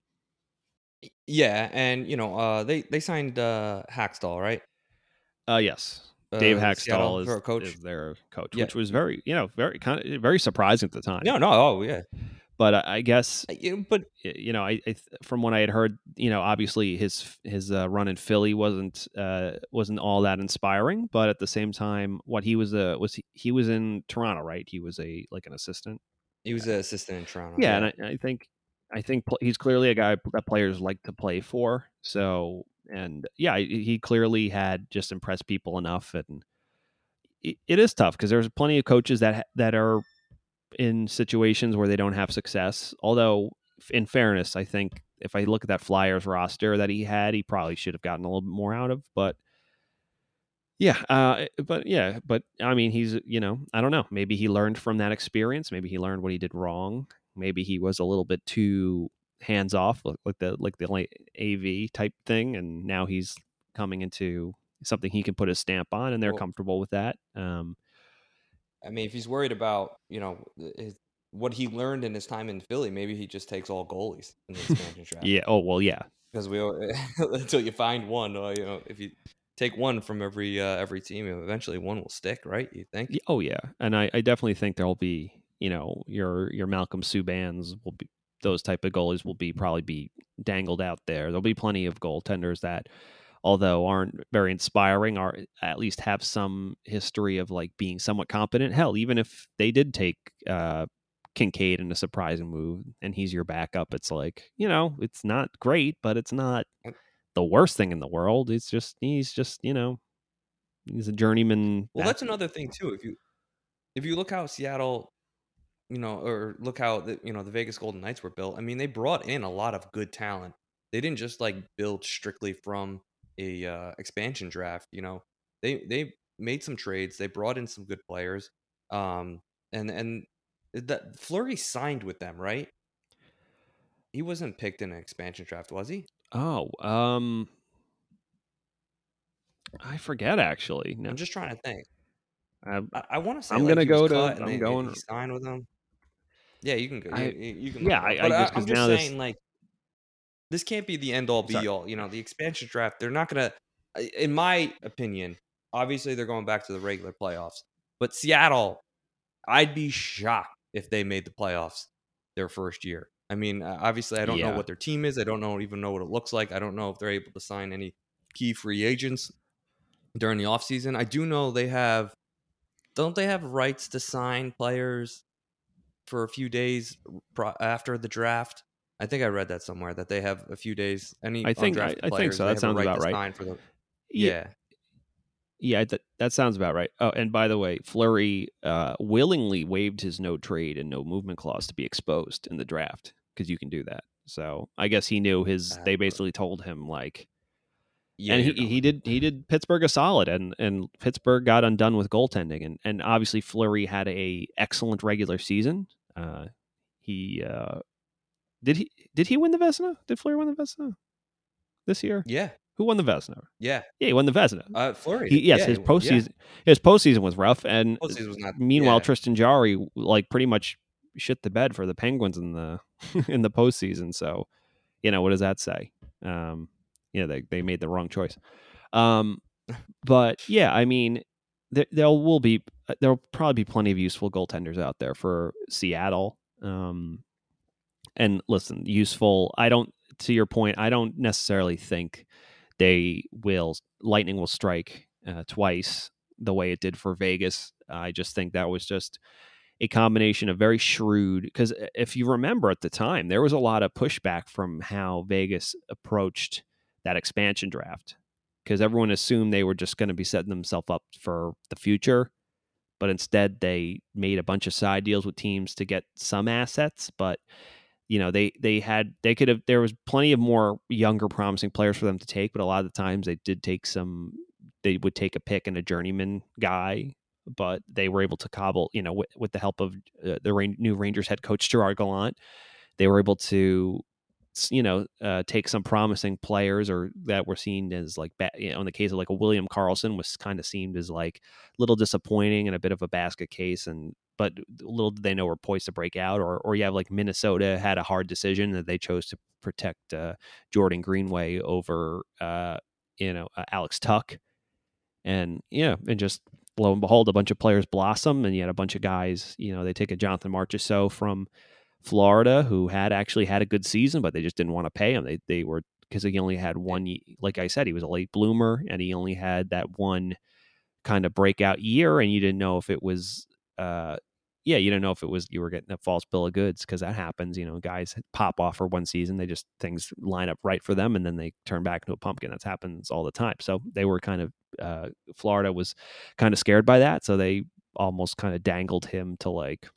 Yeah, and you know, uh, they they signed uh, Hackstall, right?
Uh yes, Dave
Uh, Seattle
Hackstall
for
is
a coach.
is their coach,
Yeah.
which was very you know very kind of very surprising at the time.
No, no. Oh, yeah.
But I, I guess
Uh, You know, but
you know, I, I from what I had heard, you know, obviously his his uh, run in Philly wasn't uh, wasn't all that inspiring, but at the same time, what he was uh, was he, he was in Toronto, right? He was a like an assistant.
he was an assistant in Toronto.
Yeah, and
Yeah.
I, I think I think pl- he's clearly a guy that players like to play for. So and yeah, he clearly had just impressed people enough, and it, it is tough because there's plenty of coaches that that are in situations where they don't have success. Although, in fairness, I think if I look at that Flyers roster that he had, he probably should have gotten a little bit more out of. But yeah, uh, but yeah, but I mean, he's you know, I don't know. Maybe he learned from that experience. Maybe he learned what he did wrong. Maybe he was a little bit too hands off, like the like the A V type thing, and now he's coming into something he can put his stamp on, and they're
Well,
comfortable with that. Um,
I mean, if he's worried about, you know, his, what he learned in his time in Philly, maybe he just takes all goalies in the expansion draft.
yeah. Oh well, yeah.
Because we until you find one, uh, you know, if you take one from every uh, every team, eventually one will stick, right? You think?
Y- Oh yeah, and I, I definitely think there'll be you know your your Malcolm Subans will be those type of goalies will be probably be dangled out there. There'll be plenty of goaltenders that, although aren't very inspiring, are at least have some history of like being somewhat competent. Hell, even if they did take uh, Kincaid in a surprising move and he's your backup, it's like you know it's not great, but it's not
Uh,
the worst thing in the world. It's just he's just you know he's a journeyman
Well,
back.
that's another thing too. If you if you look how Seattle, you know, or look how the you know the Vegas Golden Knights were built. I mean, they brought in a lot of good talent. They didn't just like build strictly from a uh, expansion draft. You know, they they made some trades. They brought in some good players. Um, and and that Fleury signed with them, right? He wasn't picked in an expansion draft, was he?
Oh, um, I forget actually. No,
I'm just trying to think.
I,
I, I want to say
I'm
like
gonna
he was
go to.
cut and
I'm
they and
going.
he signed with them. Yeah, you can go. You,
I
you you can look
yeah.
it
I,
up.
I
But I,
just because
I'm just
now this.
saying like this can't be the end all
Sorry.
be all. You know, the expansion draft, they're not going to, in my opinion, obviously they're going back to the regular playoffs. But Seattle, I'd be shocked if they made the playoffs their first year. I mean, uh, obviously, I don't know
Yeah,
what their team is. I don't know even know what it looks like. I don't know if they're able to sign any key free agents during the offseason. I do know they have, don't they have rights to sign players for a few days pro- after the draft? I think I read that somewhere that they have a few days. Any
I think I,
undrafted
I think
players,
so.
they
That
have a
sounds
right
about
to
right.
sign for the.
Yeah,
Yeah,
yeah. That that sounds about right. Oh, and by the way, Fleury uh, willingly waived his no trade and no movement clause to be exposed in the draft because you can do that. So I guess he knew his.
uh,
They basically told him like
yeah,
and he
you're
he
going.
did he did Pittsburgh a solid, and and Pittsburgh got undone with goaltending, and and obviously Fleury had a excellent regular season. Uh, he uh, did he did he win the Vezina? Did Fleury win the Vezina this year?
Yeah,
Who won the Vezina?
yeah.
Yeah, he won the Vezina.
Uh, Flurry
He
did.
yes,
Yeah,
his
he- yeah.
postseason his postseason was rough, and
Postseason was not.
meanwhile
Yeah,
Tristan Jarry like pretty much shit the bed for the Penguins in the in the postseason. So you know what does that say? Um, you know they they made the wrong choice. Um, but yeah, I mean, there, there will be there will probably be plenty of useful goaltenders out there for Seattle. Um, and listen, useful. I don't. To your point, I don't necessarily think they will. Lightning will strike uh, twice the way it did for Vegas. I just think that was just a combination of very shrewd. Because if you remember at the time, there was a lot of pushback from how Vegas approached that expansion draft because everyone assumed they were just going to be setting themselves up for the future. But instead, they made a bunch of side deals with teams to get some assets. But you know, they they had they could have there was plenty of more younger, promising players for them to take. But a lot of the times, they did take some. They would take a pick and a journeyman guy, but they were able to cobble. You know, with, with the help of uh, the Ran- new Rangers head coach Gerard Gallant, they were able to you know, uh, take some promising players or that were seen as like, you know, in the case of like a William Karlsson was kind of seemed as like a little disappointing and a bit of a basket case. And, but little did they know were poised to break out. Or, or you have like Minnesota had a hard decision that they chose to protect uh, Jordan Greenway over, uh, you know, uh, Alex Tuck. And yeah, and just lo and behold, a bunch of players blossom, and you had a bunch of guys, you know, they take a Jonathan Marchessault from Florida who had actually had a good season, but they just didn't want to pay him. They they were because he only had one. Like I said, he was a late bloomer, and he only had that one kind of breakout year, and you didn't know if it was, uh, yeah, you don't know if it was you were getting a false bill of goods, because that happens. You know, guys pop off for one season, they just things line up right for them, and then they turn back into a pumpkin. That happens all the time. So they were kind of uh, Florida was kind of scared by that, so they almost kind of dangled him to like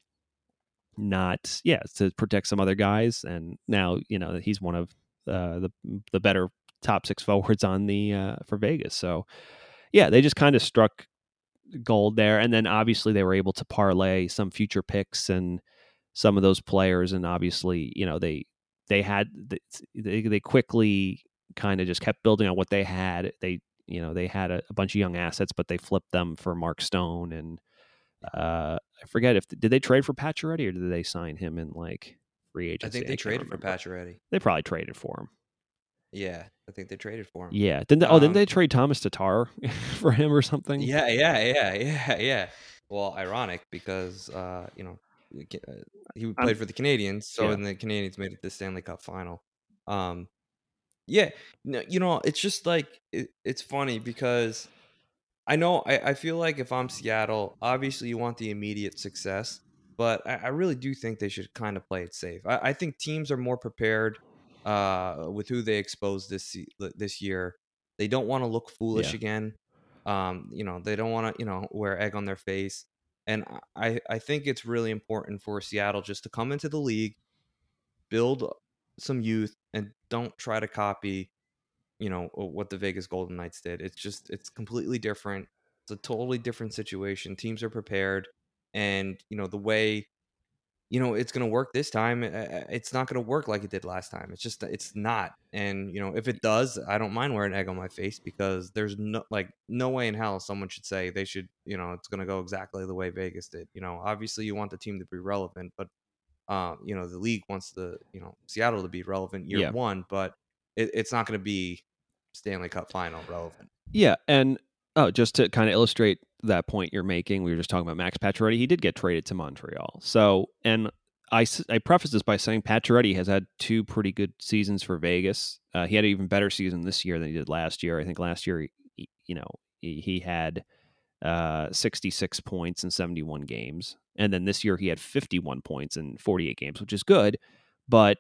not yeah to protect some other guys. And now you know that he's one of uh, the the better top six forwards on the uh, for Vegas. So yeah, they just kind of struck gold there. And then obviously they were able to parlay some future picks and some of those players. And obviously, you know, they they had they they quickly kind of just kept building on what they had. They you know they had a, a bunch of young assets, but they flipped them for Mark Stone. And uh, I forget if did they trade for Pacioretty or did they sign him in like free
I
agency?
think they
I
traded for
remember.
Pacioretty.
They probably traded for him.
Yeah, I think they traded for him.
Yeah. Didn't they, oh, didn't they trade Thomas Tatar for him or something?
Yeah, yeah, yeah, yeah, yeah. Well, ironic because uh, you know he played
I'm,
for the Canadians, so
yeah.
and the Canadians made it to the Stanley Cup final. Um, yeah, no, you know, it's just like it, it's funny because I know I, I feel like if I'm Seattle, obviously you want the immediate success, but I, I really do think they should kind of play it safe. I, I think teams are more prepared uh, with who they expose this se- this year. They don't want to look foolish
Yeah.
again. Um, you know, they don't want to you know wear egg on their face, and I I think it's really important for Seattle just to come into the league, build some youth, and don't try to copy you know what the Vegas Golden Knights did. It's just it's completely different. It's a totally different situation. Teams are prepared, and you know the way you know it's going to work this time. uh, It's not going to work like it did last time. It's just it's not. And you know if it does, I don't mind wearing egg on my face because there's no like no way in hell someone should say they should. You know it's going to go exactly the way Vegas did. You know obviously you want the team to be relevant, but um, you know the league wants the you know Seattle to be relevant year
Yeah.
one, but it, it's not going to be Stanley Cup final relevant.
Yeah, and oh, just to kind of illustrate that point you're making, we were just talking about Max Pacioretty. He did get traded to Montreal. So, and I, I preface this by saying Pacioretty has had two pretty good seasons for Vegas. Uh, he had an even better season this year than he did last year. I think last year, he, you know, he, he had uh, sixty-six points in seventy-one games. And then this year he had fifty-one points in forty-eight games, which is good. But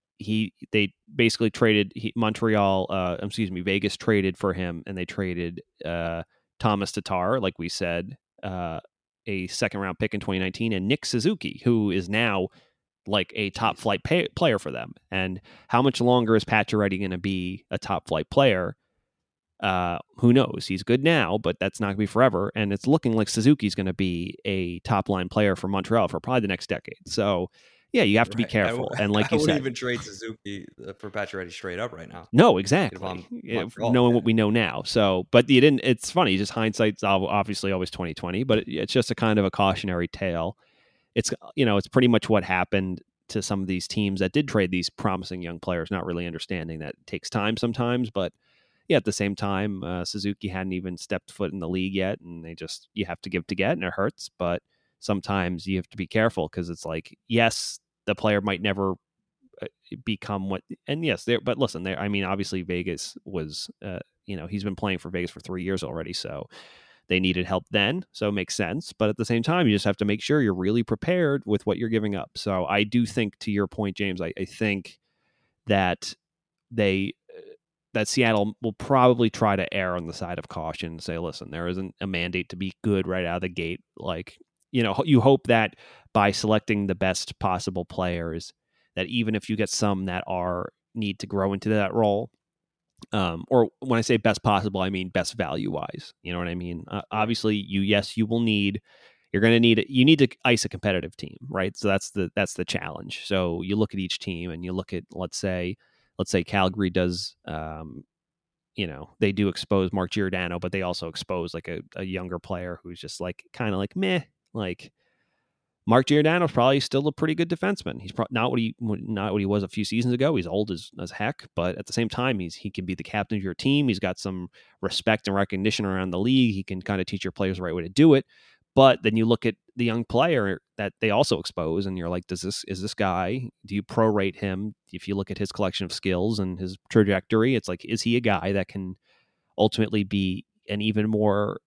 he they basically traded he, Montreal, uh, excuse me, Vegas traded for him, and they traded uh, Thomas Tatar, like we said, uh, a second round pick in twenty nineteen, and Nick Suzuki, who is now like a top flight pay- player for them. And how much longer is Pacioretty going to be a top flight player? Uh, who knows? He's good now, but that's not going to be forever. And it's looking like Suzuki's going to be a top line player for Montreal for probably the next decade. So, yeah, you have to be
Right. I
careful.
w-
And like
I
you
wouldn't
said,
even trade Suzuki uh, for Pacioretty straight up right now.
no,
If
exactly.
I'm
If-
Montreal,
knowing
yeah.
what we know now. So, but you didn't. It's funny. Just hindsight's ob- obviously always twenty twenty. But it, it's just a kind of a cautionary tale. It's you know, it's pretty much what happened to some of these teams that did trade these promising young players, not really understanding that it takes time sometimes, but. Yeah, at the same time, uh, Suzuki hadn't even stepped foot in the league yet, and they just you have to give to get, and it hurts. But sometimes you have to be careful because it's like, yes, the player might never uh, become what, and yes, there. But listen, there. I mean, obviously, Vegas was, uh, you know, he's been playing for Vegas for three years already, so they needed help then, so it makes sense. But at the same time, you just have to make sure you're really prepared with what you're giving up. So I do think, to your point, James, I, I think that they that Seattle will probably try to err on the side of caution and say, listen, there isn't a mandate to be good right out of the gate. Like, you know, you hope that by selecting the best possible players, that even if you get some that are need to grow into that role, um, or when I say best possible, I mean best value wise. You know what I mean? Uh,
Right.
obviously, you yes, you will need. You're going to need you need to ice a competitive team, right? So that's the that's the challenge. So you look at each team and you look at let's say let's say Calgary does, um, you know, they do expose Mark Giordano, but they also expose like a, a younger player who's just like kind of like meh. Like Mark Giordano's probably still a pretty good defenseman. He's pro- not what he not what he was a few seasons ago. He's old as, as heck, but at the same time, he's he can be the captain of your team. He's got some respect and recognition around the league. He can kind of teach your players the right way to do it. But then you look at the young player that they also expose, and you're like, does this is this guy? Do you prorate him? If you look at his collection of skills and his trajectory, it's like, is he a guy that can ultimately be an even more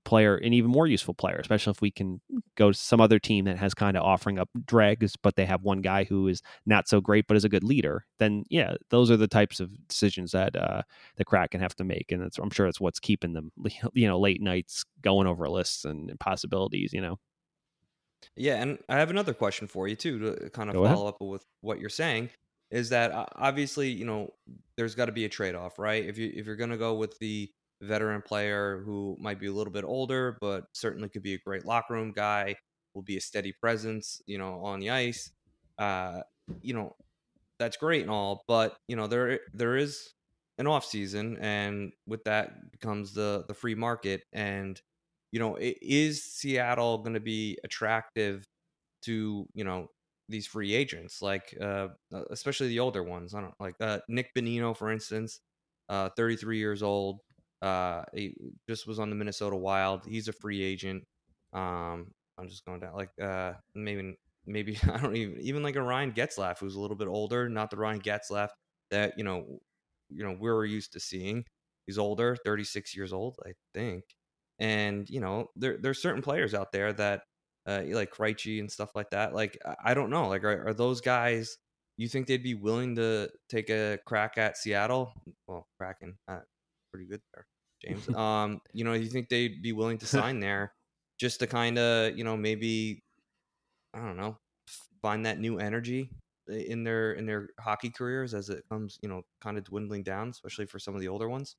player, an even more useful player, especially if we can go to some other team that has kind of offering up dregs, but they have one guy who is not so great, but is a good leader, then yeah, those are the types of decisions that uh, the Kraken have to make. And that's, I'm sure that's what's keeping them, you know, late nights going over lists and possibilities, you know.
Yeah, and I have another question for you too to kind of
Go ahead.
follow up with what you're saying. Is that uh, obviously, you know, there's got to be a trade-off, right? If you if you're going to go with the veteran player who might be a little bit older, but certainly could be a great locker room guy, will be a steady presence, you know, on the ice. Uh, you know, that's great and all, but you know, there there is an off season, and with that becomes the the free market. And you know, i- is Seattle going to be attractive to, you know, these free agents, like uh, uh, especially the older ones? I don't like uh, Nick Bonino, for instance, uh, thirty-three years old. Uh, he just was on the Minnesota Wild. He's a free agent. Um, I'm just going down like uh, maybe maybe I don't even even like a Ryan Getzlaff, who's a little bit older, not the Ryan Getzlaff that you know you know we're used to seeing. He's older, thirty-six years old, I think. And you know, there there's certain players out there that uh, like Krejci and stuff like that. Like I, I don't know. Like are, are those guys? You think they'd be willing to take a crack at Seattle? Well, Kraken, uh, pretty good there, James. Um, you know, you think they'd be willing to sign there just to kind of, you know, maybe I don't know, find that new energy in their in their hockey careers as it comes, you know, kind of dwindling down, especially for some of the older ones.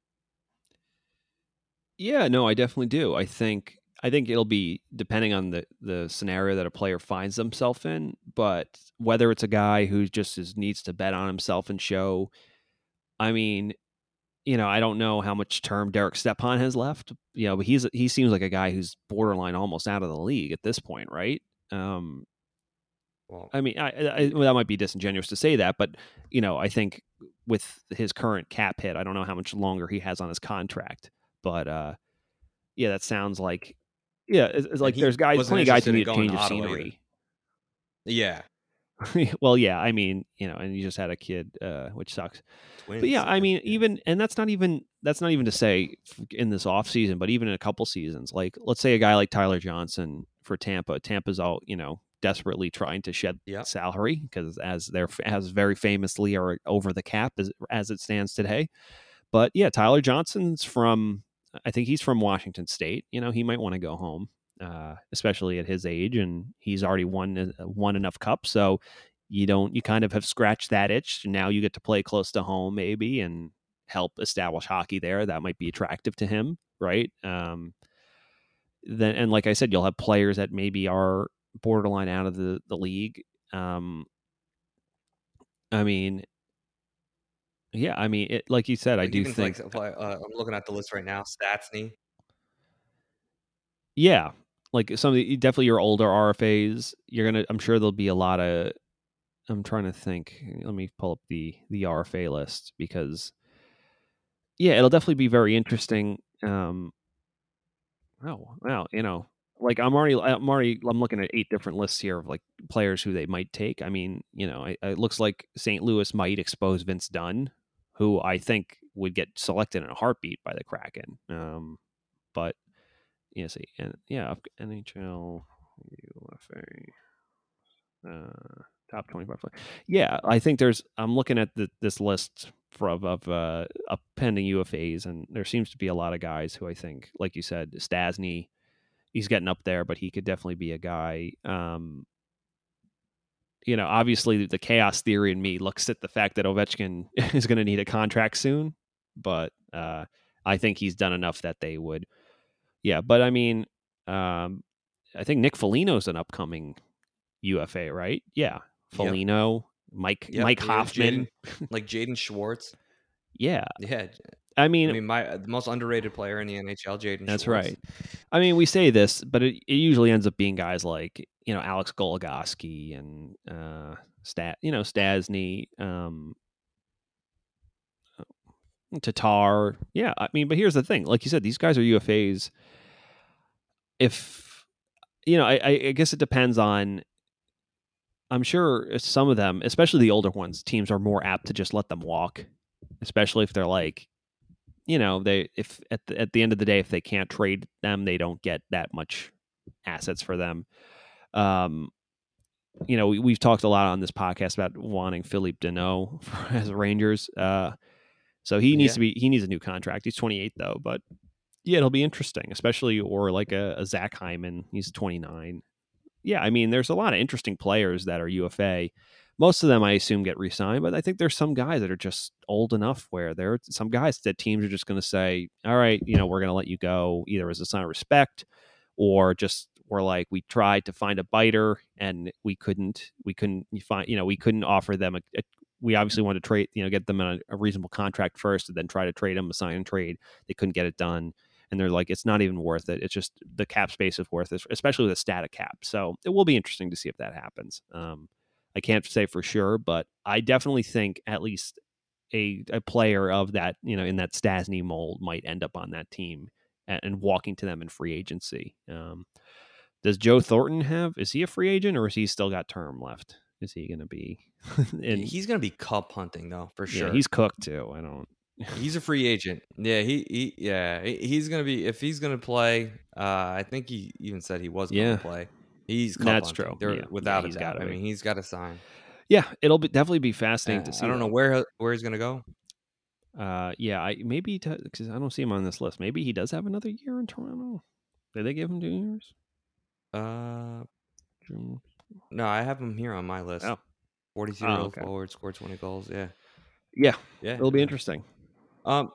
Yeah, no, I definitely do. I think I think it'll be depending on the the scenario that a player finds themselves in, but whether it's a guy who just is, needs to bet on himself and show, I mean, you know, I don't know how much term Derek Stepan has left, you know, but he's he seems like a guy who's borderline almost out of the league at this point, right? Um,
Well,
I mean, I, I,
y-
well, that might be disingenuous to say that, but you know, I think with his current cap hit, I don't know how much longer he has on his contract, but uh, yeah, that sounds like yeah, it's, it's
and
like
he
there's guys,
wasn't
plenty of guys who
interested in
need a
going
change
to
of
Ottawa either.
scenery.
Yeah,
Well, yeah, I mean, you know, and you just had a kid, uh, which sucks. But yeah,
Twins
I
even.
mean,
Yeah.
even and that's not even that's not even to say in this off season, but even in a couple seasons, like let's say a guy like Tyler Johnson for Tampa. Tampa's all, you know, desperately trying to shed
Yep.
salary because as they're as very famously are over the cap as as it stands today. But yeah, Tyler Johnson's from I think he's from Washington State. You know, he might want to go home, uh, especially at his age, and he's already won won enough cups. So you don't you kind of have scratched that itch. Now you get to play close to home, maybe, and help establish hockey there. That might be attractive to him, right? Um, then and like I said, you'll have players that maybe are borderline out of the the league. Um, I mean, yeah, I mean, it, like you said, I
Like
do
even
think,
like uh, I'm looking at the list right now. Statsny.
yeah, like some of the definitely your older R F As, you're gonna. I'm sure there'll be a lot of. I'm trying to think. Let me pull up the the R F A list because yeah, it'll definitely be very interesting. Um, oh wow, you know, like I'm already I'm already I'm looking at eight different lists here of like players who they might take. I mean, you know, it, it looks like Saint Louis might expose Vince Dunn, who I think would get selected in a heartbeat by the Kraken. Um, but yeah, see, and yeah, N H L, U F A, uh, top twenty-five. Play. Yeah, I think there's. I'm looking at the, this list for, of of uh, of pending U F As, and there seems to be a lot of guys who I think, like you said, Stasny, he's getting up there, but he could definitely be a guy. Um, you know, obviously the chaos theory in me looks at the fact that Ovechkin is going to need a contract soon, but uh, I think he's done enough that they would. Yeah, but I mean, um, I think Nick Foligno's an upcoming U F A, right? Yeah,
Yep.
Foligno, Mike
Yep.
Mike
He is
Hoffman.
Jaden, like Jaden Schwartz.
Yeah,
Yeah.
I
I
mean,
mean, my the most underrated player in the N H L, Jaden
that's
Schwartz.
right. I mean, we say this, but it, it usually ends up being guys like you know Alex Goligoski and uh, Stat, you know Stasny, um, Tatar. Yeah, I mean, but here's the thing: like you said, these guys are U F As. If you know, I, I guess it depends on. I'm sure some of them, especially the older ones, teams are more apt to just let them walk, especially if they're like you know, they if at the, at the end of the day, if they can't trade them, they don't get that much assets for them. Um, you know, we, we've talked a lot on this podcast about wanting Philippe Deneau as Rangers. Uh, so he needs
Yeah.
to be he needs a new contract. He's twenty-eight though, but yeah, it'll be interesting, especially or like a, a Zach Hyman. He's twenty-nine. Yeah, I mean, there's a lot of interesting players that are U F A. Most of them, I assume, get re-signed, but I think there's some guys that are just old enough where there are some guys that teams are just going to say, all right, you know, we're going to let you go either as a sign of respect or just we're like, we tried to find a biter and we couldn't, we couldn't you find, you know, we couldn't offer them a, a we obviously wanted to trade, you know, get them a, a reasonable contract first and then try to trade them a sign and trade. They couldn't get it done. And they're like, it's not even worth it. It's just the cap space is worth it, especially with a static cap. So it will be interesting to see if that happens. Um, I can't say for sure, but I definitely think at least a, a player of that, you know, in that Stasny mold might end up on that team and, and walking to them in free agency. Um, does Joe Thornton have, is he a free agent or is he still got term left? Is he going to be?
in, he's going to be cup hunting though, for
yeah,
sure.
He's cooked too. I don't.
He's a free agent. Yeah, he, he yeah, he's gonna be if he's gonna play. Uh, I think he even said he was gonna
yeah.
play. He's cup
that's
hunting.
true.
There,
yeah.
without
yeah,
a doubt. I mean, he's got to sign.
Yeah, it'll be definitely be fascinating
uh,
to see.
I don't
though.
know where where he's gonna go.
Uh, yeah, I maybe because I don't see him on this list. Maybe he does have another year in Toronto. Did they give him two years?
Uh, no, I have him here on my list.
Oh,
forty-two
oh
year old
okay.
forward, scored twenty goals. Yeah,
yeah,
yeah,
it'll be
yeah.
interesting.
Um,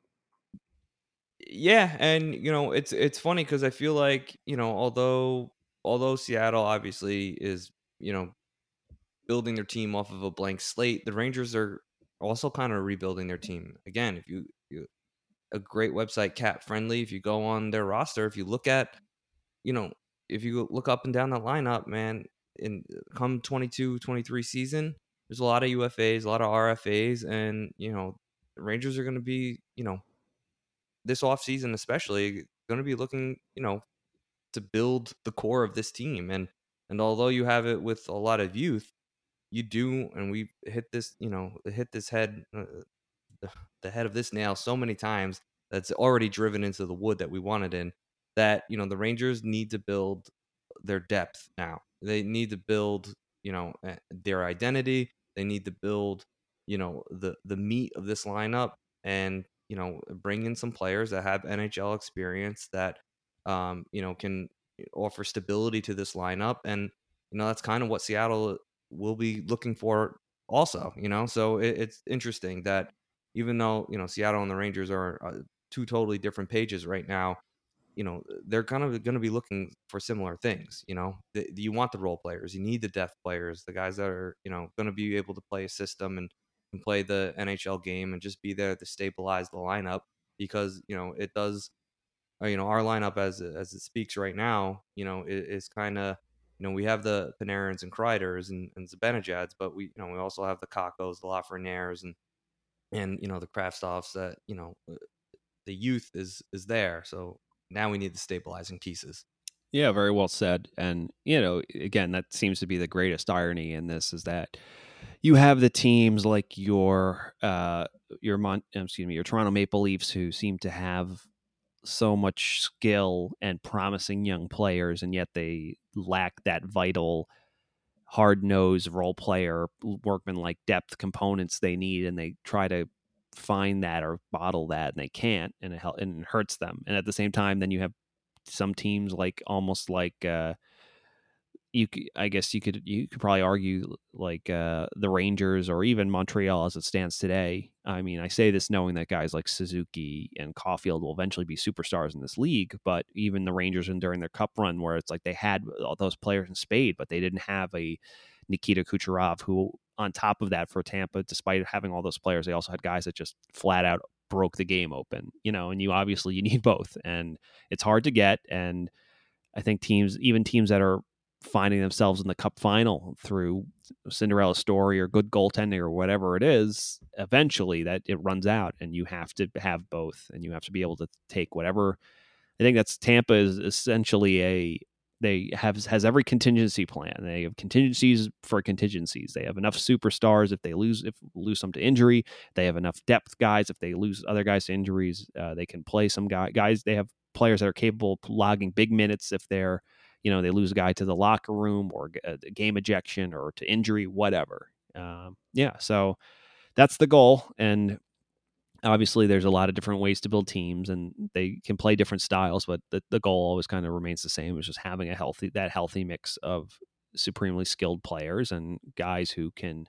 yeah, and you know, it's it's funny because I feel like you know, although although Seattle obviously is you know building their team off of a blank slate, the Rangers are also kind of rebuilding their team. Again, if you, you a great website, Cap Friendly, if you go on their roster, if you look at, you know, if you look up and down the lineup, man, in come twenty-two twenty-three season, there's a lot of U F As, a lot of R F As, and, you know, the Rangers are going to be, you know, this offseason especially, going to be looking, you know, to build the core of this team. And, and although you have it with a lot of youth, you do, and we hit this, you know, hit this head, uh, the, the head of this nail so many times that's already driven into the wood that we wanted in. That you know the Rangers need to build their depth now. They need to build, you know, their identity. They need to build, you know, the the meat of this lineup, and you know, bring in some players that have N H L experience that, um, you know, can offer stability to this lineup. And you know, that's kind of what Seattle will be looking for also, you know. So it, it's interesting that even though, you know, Seattle and the Rangers are uh, two totally different pages right now, you know, they're kind of going to be looking for similar things. You know, the, you want the role players, you need the depth players, the guys that are, you know, going to be able to play a system and, and play the N H L game and just be there to stabilize the lineup, because, you know, it does, uh, you know, our lineup as as it speaks right now, you know, is, is kind of, you know, we have the Panarins and Kreiders and, and Zibanejads, but we, you know, we also have the Kakos, the Lafrenaires, and and you know the Kraftstoffs that, you know, the youth is is there. So now we need the stabilizing pieces.
Yeah, very well said. And you know, again, that seems to be the greatest irony in this is that you have the teams like your uh your Mon- excuse me, your Toronto Maple Leafs who seem to have so much skill and promising young players, and yet they lack that vital hard-nosed role player workman like depth components they need, and they try to find that or bottle that and they can't, and it, hel- and it hurts them. And at the same time, then you have some teams like almost like uh you c- I guess you could you could probably argue like uh, the Rangers or even Montreal as it stands today. I mean, I say this knowing that guys like Suzuki and Caulfield will eventually be superstars in this league, but even the Rangers and during their cup run where it's like they had all those players in spade, but they didn't have a Nikita Kucherov who, on top of that for Tampa, despite having all those players, they also had guys that just flat out broke the game open, you know, and you obviously you need both, and it's hard to get. And I think teams, even teams that are finding themselves in the cup final through Cinderella story or good goaltending or whatever it is, eventually that it runs out and you have to have both, and you have to be able to take whatever. I think that's Tampa is essentially a they have has every contingency plan. They have contingencies for contingencies. They have enough superstars if they lose if lose some to injury. They have enough depth guys if they lose other guys to injuries. Uh, they can play some guy, guys. They have players that are capable of logging big minutes if they're, you know, they lose a guy to the locker room or a game ejection or to injury, whatever. Um, yeah, so that's the goal. And obviously there's a lot of different ways to build teams and they can play different styles, but the, the goal always kind of remains the same. It's just having a healthy, that healthy mix of supremely skilled players and guys who can,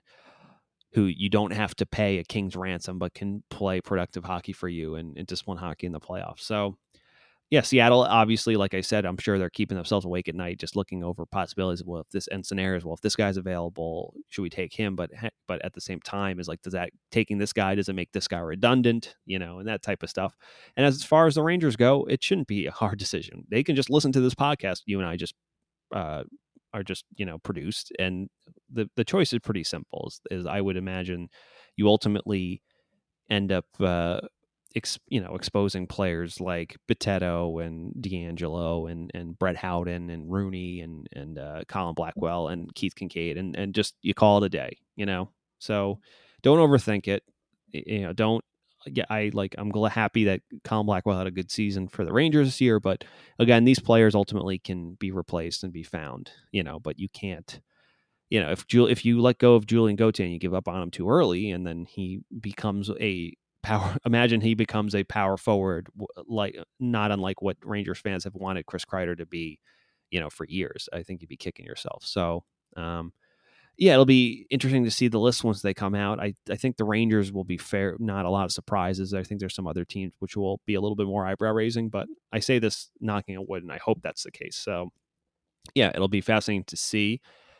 who you don't have to pay a king's ransom, but can play productive hockey for you and, and just win hockey in the playoffs. So yeah, Seattle, obviously, like I said, I'm sure they're keeping themselves awake at night, just looking over possibilities of, well, if this and scenarios, well, if this guy's available, should we take him? But but at the same time, is like, does that taking this guy, does it make this guy redundant? You know, and that type of stuff. And as far as the Rangers go, it shouldn't be a hard decision. They can just listen to this podcast. You and I just uh, are just, you know, produced. And the, the choice is pretty simple, is, is I would imagine you ultimately end up, uh, Ex, you know, exposing players like Bitetto and D'Angelo and, and Brett Howden and Rooney and and uh, Colin Blackwell and Keith Kincaid and and just you call it a day, you know. So don't overthink it, you know. Don't yeah. I like I'm glad happy that Colin Blackwell had a good season for the Rangers this year, but again, these players ultimately can be replaced and be found, you know. But you can't. You know, if Jul- if you let go of Julien Gauthier and you give up on him too early, and then he becomes a power. Imagine he becomes a power forward, like not unlike what Rangers fans have wanted Chris Kreider to be, you know, for years. I think you'd be kicking yourself. So, um, yeah, it'll be interesting to see the list once they come out. I, I think the Rangers will be fair, not a lot of surprises. I think there's some other teams which will be a little bit more eyebrow raising, but I say this knocking on wood, and I hope that's the case. So, yeah, it'll be fascinating to see.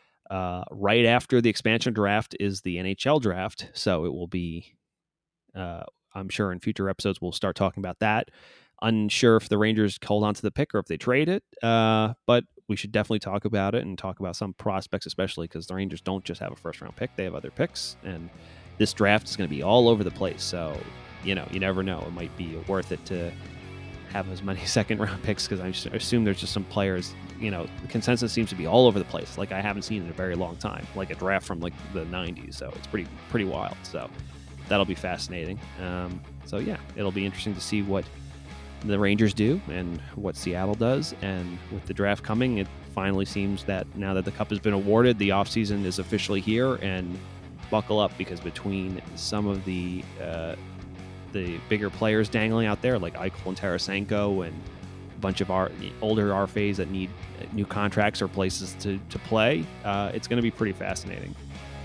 Uh, right after the expansion draft is the N H L draft, so it will be. Uh, I'm sure in future episodes we'll start talking about that. Unsure if the Rangers hold on to the pick or if they trade it, uh, but we should definitely talk about it and talk about some prospects, especially because the Rangers don't just have a first round pick; they have other picks, and this draft is going to be all over the place. So, you know, you never know; it might be worth it to have as many second round picks because I assume there's just some players. You know, the consensus seems to be all over the place, like I haven't seen in a very long time, like a draft from like the nineties. So it's pretty pretty wild. So. That'll be fascinating. Um, so, yeah, it'll be interesting to see what the Rangers do and what Seattle does. And with the draft coming, it finally seems that now that the Cup has been awarded, the offseason is officially here. And buckle up, because between some of the uh, the bigger players dangling out there, like Eichel and Tarasenko and a bunch of our older R F As that need new contracts or places to, to play, uh, it's going to be pretty fascinating.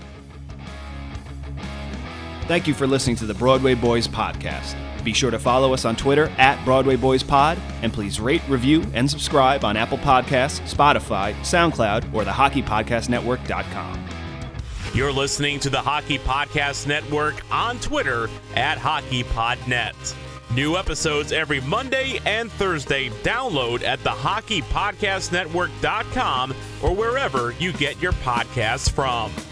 Thank you for listening to the Broadway Boys podcast. Be sure to follow us on Twitter at Broadway Boys Pod, and please rate, review, and subscribe on Apple Podcasts, Spotify, SoundCloud, or the hockey podcast network dot com.
You're listening to the Hockey Podcast Network on Twitter at HockeyPodNet. New episodes every Monday and Thursday. Download at the hockey podcast network dot com or wherever you get your podcasts from.